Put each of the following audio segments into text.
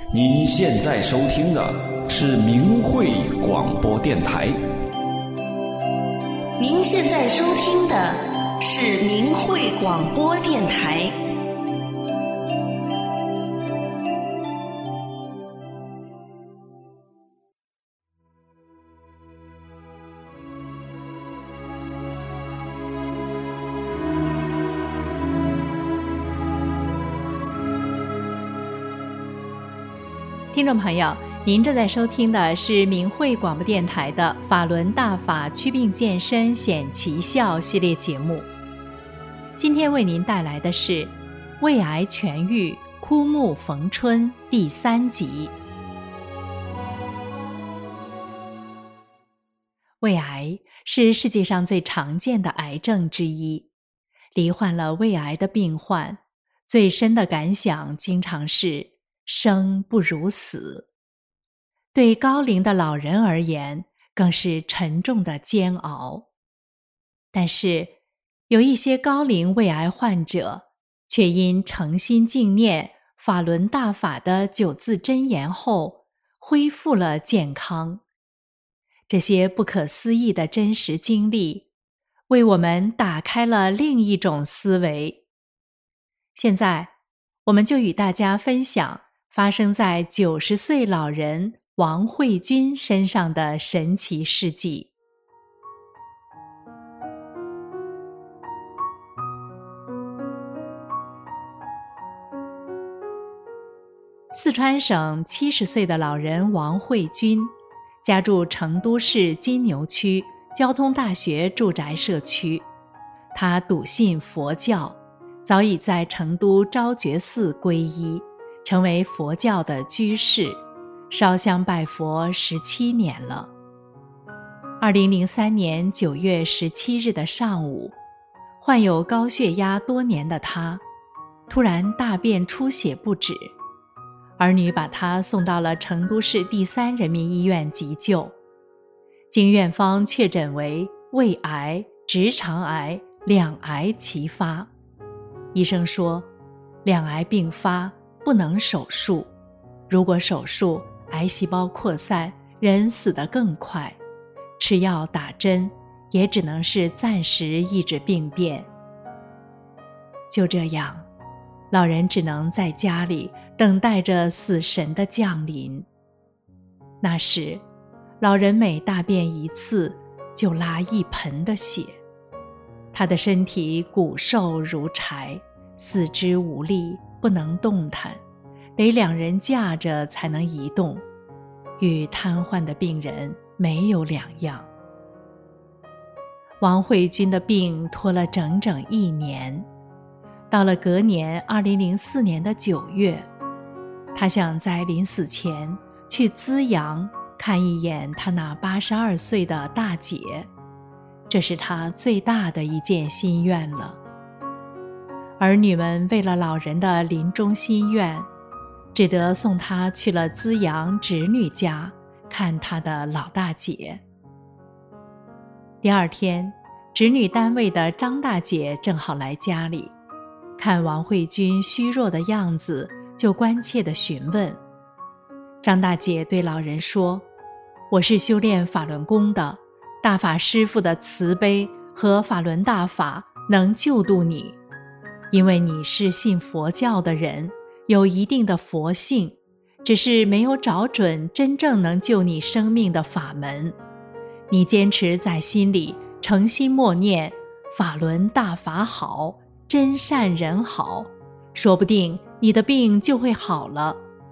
您现在收听的是明慧广播电台。 您现在收听的是明慧广播电台。 听众朋友，您正在收听的是明慧广播电台的法轮大法祛病健身显奇效系列节目。今天为您带来的是胃癌痊愈枯木逢春第3集。胃癌是世界上最常见的癌症之一，罹患了胃癌的病患最深的感想经常是生不如死，对高龄的老人而言更是沉重的煎熬。但是有一些高龄胃癌患者却因诚心敬念法轮大法的9字真言后恢复了健康。这些不可思议的真实经历为我们打开了另一种思维。现在我们就与大家分享发生在90岁老人王慧君身上的神奇事迹。四川省70岁的老人王慧君，家住成都市金牛区交通大学住宅社区。他笃信佛教，早已在成都昭觉寺皈依，成为佛教的居士，烧香拜佛17年了。2003年9月17日的上午，患有高血压多年的他，突然大便出血不止，儿女把他送到了成都市第3人民医院急救，经院方确诊为胃癌、直肠癌两癌齐发。医生说，两癌并发不能手术，如果手术，癌细胞扩散，人死得更快，吃药打针也只能是暂时抑制病变。就这样，老人只能在家里等待着死神的降临。那时，老人每大便一次就拉1盆的血，他的身体骨瘦如柴，四肢无力，不能动弹，得2人架着才能移动，与瘫痪的病人没有两样。王慧君的病拖了整整1年，到了隔年2004年的9月，他想在临死前去资阳看一眼他那82岁的大姐，这是他最大的一件心愿了。儿女们为了老人的临终心愿，只得送他去了资阳侄女家看他的老大姐。第2天，侄女单位的张大姐正好来家里，看王慧君虚弱的样子，就关切地询问。张大姐对老人说，我是修炼法轮功的，大法师父的慈悲和法轮大法能救度你，因为你是信佛教的人，有一定的佛性，只是没有找准真正能救你生命的法门。你坚持在心里诚心默念法轮大法好，真善人好，说不定你的病就会好了。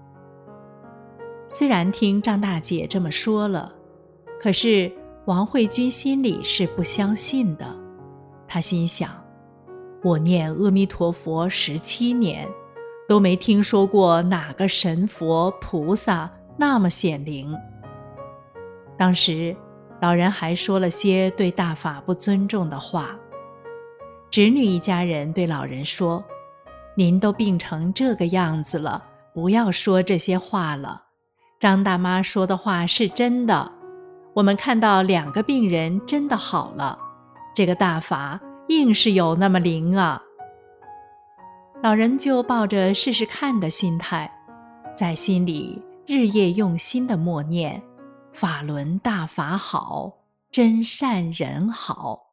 虽然听张大姐这么说了，可是王慧君心里是不相信的。她心想，我念阿弥陀佛17年，都没听说过哪个神佛菩萨那么显灵。当时老人还说了些对大法不尊重的话。侄女一家人对老人说，您都病成这个样子了，不要说这些话了。张大妈说的话是真的，我们看到2个病人真的好了，这个大法硬是有那么灵啊。老人就抱着试试看的心态， 在心里日夜用心地默念法轮大法好，真善人好。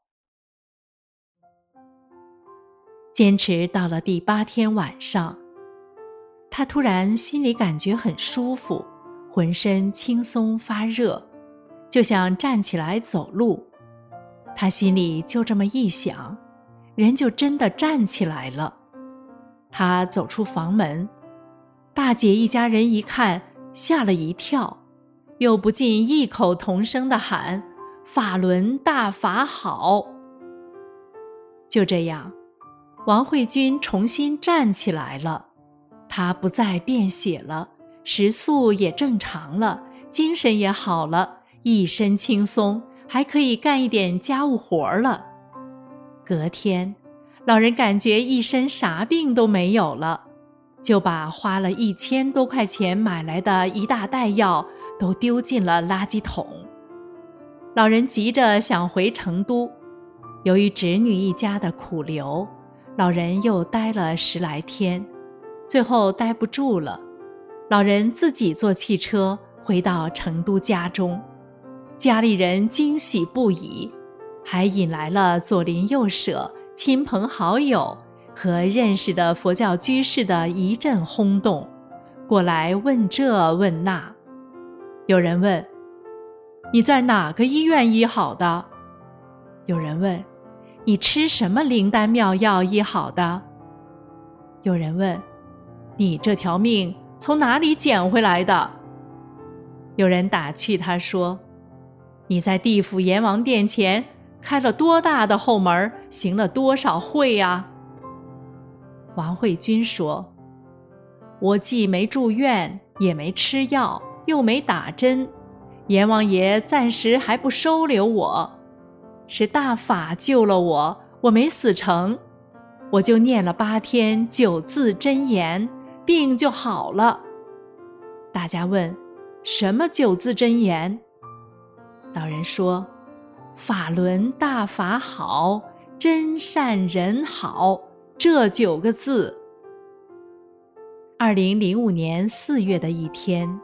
坚持到了第8天晚上，他突然心里感觉很舒服，浑身轻松发热，就想站起来走路。他心里就这么一想，人就真的站起来了。他走出房门，大姐一家人一看，吓了一跳，又不禁异口同声地喊法轮大法好。就这样，王慧君重新站起来了，她不再便血了，食宿也正常了，精神也好了，一身轻松，还可以干一点家务活了。隔天，老人感觉一身啥病都没有了，就把花了1000多块钱买来的一大袋药都丢进了垃圾桶。老人急着想回成都，由于侄女一家的苦留，老人又待了10来天，最后待不住了，老人自己坐汽车回到成都家中。家里人惊喜不已，还引来了左邻右舍、亲朋好友和认识的佛教居士的一阵轰动，过来问这问那。有人问：你在哪个医院医好的？有人问：你吃什么灵丹妙药医好的？有人问：你这条命从哪里捡回来的？有人打趣他说：你在地府阎王殿前开了多大的后门，行了多少会呀？王慧君说：我既没住院，也没吃药，又没打针，阎王爷暂时还不收留我，是大法救了我，我没死成，我就念了8天9字真言，病就好了。大家问：什么9字真言？老人说：法轮大法好，真善人好，这9个字。2005年4月的一天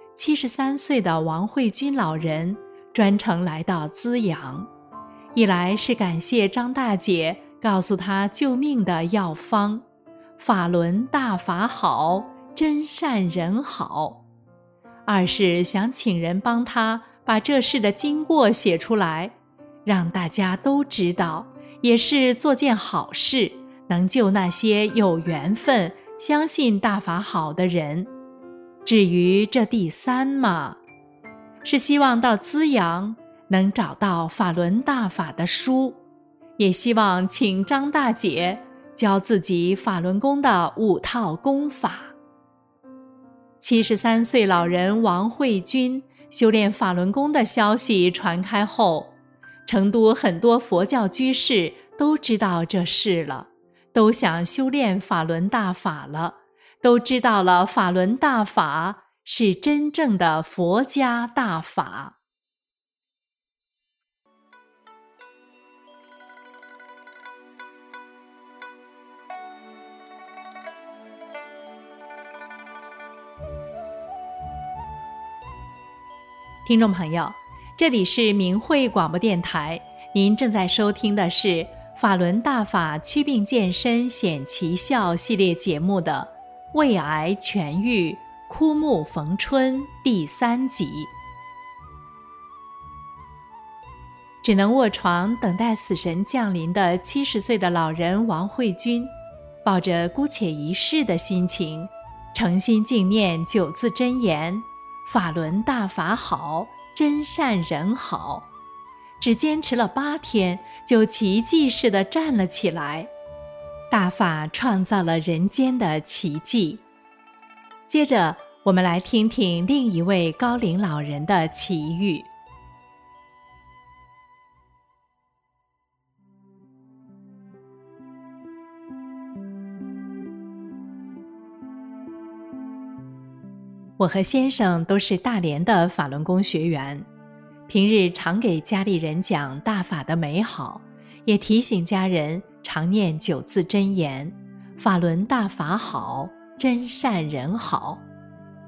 ，73岁的王慧君老人专程来到资阳，一来是感谢张大姐告诉他救命的药方，法轮大法好，真善人好；二是想请人帮他把这事的经过写出来，让大家都知道，也是做件好事，能救那些有缘分相信大法好的人。至于这第3嘛，是希望到资阳能找到法轮大法的书，也希望请张大姐教自己法轮功的5套功法。73岁老人王慧君修炼法轮功的消息传开后，成都很多佛教居士都知道这事了，都想修炼法轮大法了，都知道了法轮大法是真正的佛家大法。听众朋友，这里是明慧广播电台，您正在收听的是法轮大法祛病健身显奇效系列节目的胃癌痊愈枯木逢春第3集。只能卧床等待死神降临的70岁的老人王慧君，抱着姑且一试的心情，诚心敬念9字真言，法轮大法好，真善人好，只坚持了8天，就奇迹似的站了起来。大法创造了人间的奇迹。接着，我们来听听另一位高龄老人的奇遇。我和先生都是大连的法轮功学员，平日常给家里人讲大法的美好，也提醒家人常念9字真言，法轮大法好，真善人好。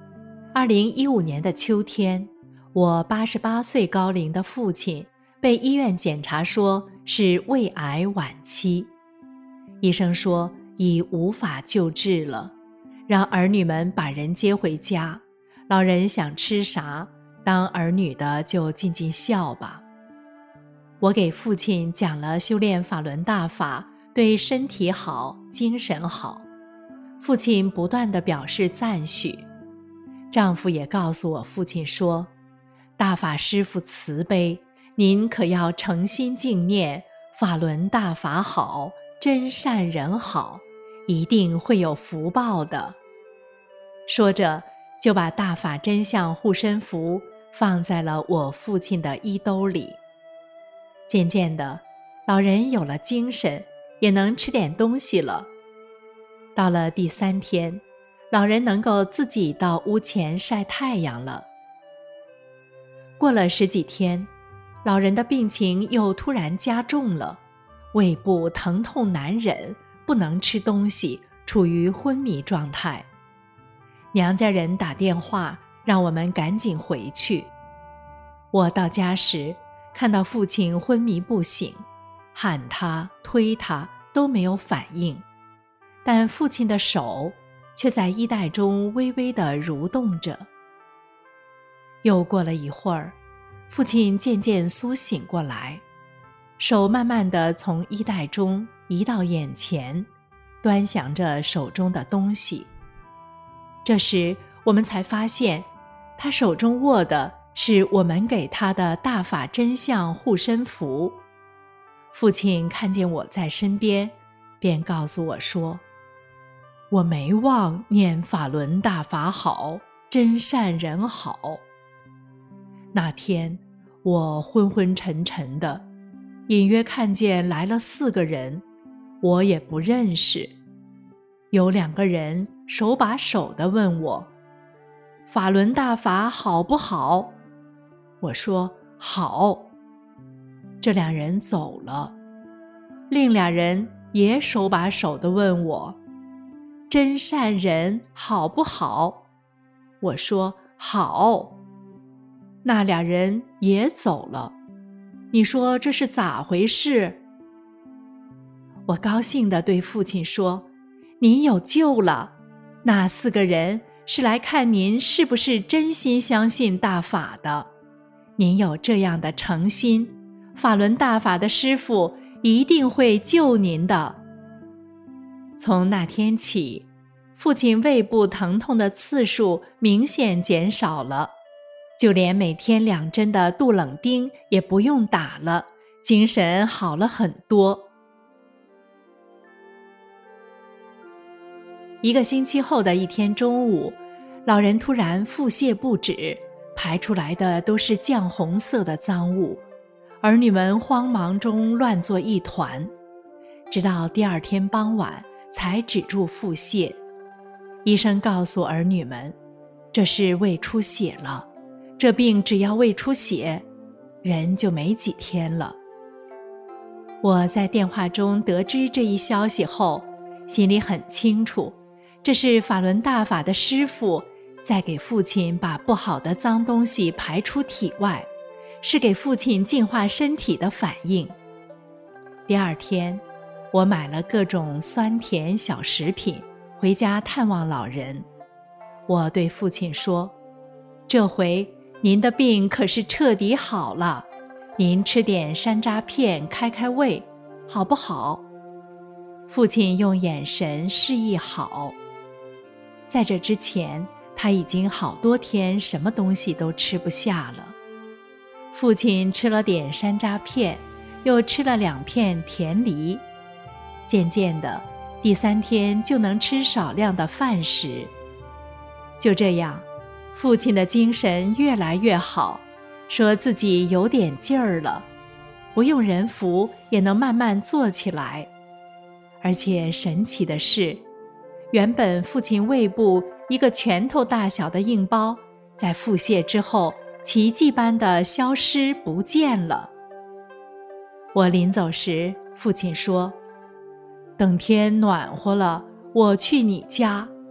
2015年的秋天，我88岁高龄的父亲被医院检查说是胃癌晚期，医生说已无法救治了，让儿女们把人接回家，老人想吃啥，当儿女的就尽尽孝吧。我给父亲讲了修炼法轮大法对身体好、精神好，父亲不断地表示赞许。丈夫也告诉我父亲说，大法师父慈悲，您可要诚心敬念法轮大法好，真善人好，一定会有福报的。说着就把大法真相护身符放在了我父亲的衣兜里。渐渐的，老人有了精神，也能吃点东西了。到了第3天，老人能够自己到屋前晒太阳了。过了10几天，老人的病情又突然加重了，胃部疼痛难忍，不能吃东西，处于昏迷状态。娘家人打电话让我们赶紧回去。我到家时，看到父亲昏迷不醒，喊他推他都没有反应，但父亲的手却在衣袋中微微地蠕动着。又过了一会儿，父亲渐渐苏醒过来，手慢慢地从衣袋中移到眼前，端详着手中的东西。这时我们才发现，他手中握的是我们给他的大法真相护身符。父亲看见我在身边，便告诉我说，我没忘念法轮大法好，真善人好。那天我昏昏沉沉的，隐约看见来了4个人，我也不认识。有2个人手把手地问我，法轮大法好不好？我说好。这2人走了，另2人也手把手地问我，真善人好不好？我说好。那2人也走了，你说这是咋回事？我高兴地对父亲说，您有救了，那4个人是来看您是不是真心相信大法的。您有这样的诚心，法轮大法的师父一定会救您的。从那天起，父亲胃部疼痛的次数明显减少了，就连每天2针的杜冷丁也不用打了，精神好了很多。1个星期后的一天中午，老人突然腹泻不止，排出来的都是绛红色的脏物，儿女们慌忙中乱作一团，直到第2天傍晚才止住腹泻。医生告诉儿女们，这是胃出血了，这病只要胃出血，人就没几天了。我在电话中得知这一消息后，心里很清楚，这是法轮大法的师父在给父亲把不好的脏东西排出体外，是给父亲净化身体的反应。第2天，我买了各种酸甜小食品回家探望老人。我对父亲说，这回您的病可是彻底好了，您吃点山楂片开开胃，好不好？父亲用眼神示意好。在这之前，他已经好多天什么东西都吃不下了。父亲吃了点山楂片，又吃了2片甜梨。渐渐的，第3天就能吃少量的饭食。就这样，父亲的精神越来越好，说自己有点劲儿了，不用人扶也能慢慢坐起来。而且神奇的是，原本父亲胃部一个拳头大小的硬包，在腹泻之后奇迹般的消失不见了。我临走时，父亲说，等天暖和了，我去你家，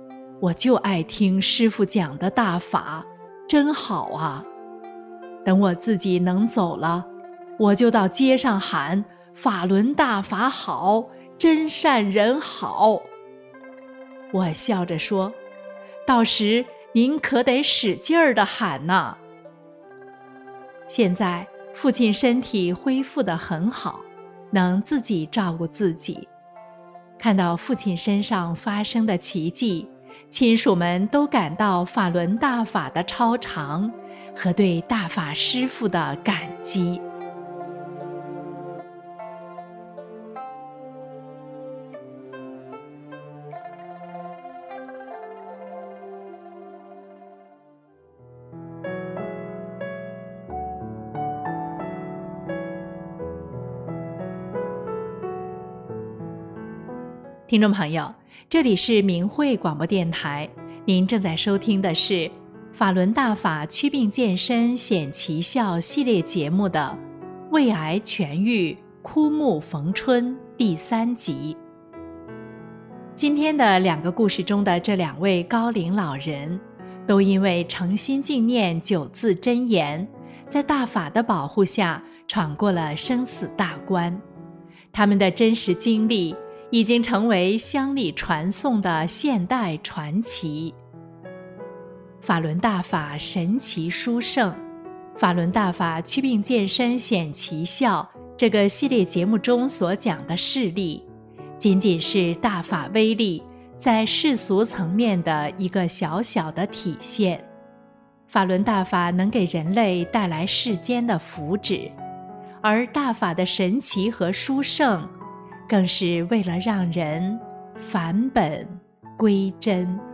我就爱听师父讲的大法，真好啊！等我自己能走了，我就到街上喊法轮大法好，真善人好。我笑着说，到时您可得使劲儿地喊呐。现在父亲身体恢复得很好，能自己照顾自己。看到父亲身上发生的奇迹，亲属们都感到法轮大法的超常和对大法师父的感激。听众朋友，这里是明慧广播电台，您正在收听的是法轮大法祛病健身显奇效系列节目的胃癌痊愈枯木逢春第3集。今天的2个故事中的这2位高龄老人，都因为诚心敬念9字真言，在大法的保护下闯过了生死大关。他们的真实经历已经成为乡里传颂的现代传奇。法轮大法神奇殊胜，法轮大法祛病健身显奇效这个系列节目中所讲的事例，仅仅是大法威力在世俗层面的一个小小的体现。法轮大法能给人类带来世间的福祉，而大法的神奇和殊胜，更是为了让人返本归真。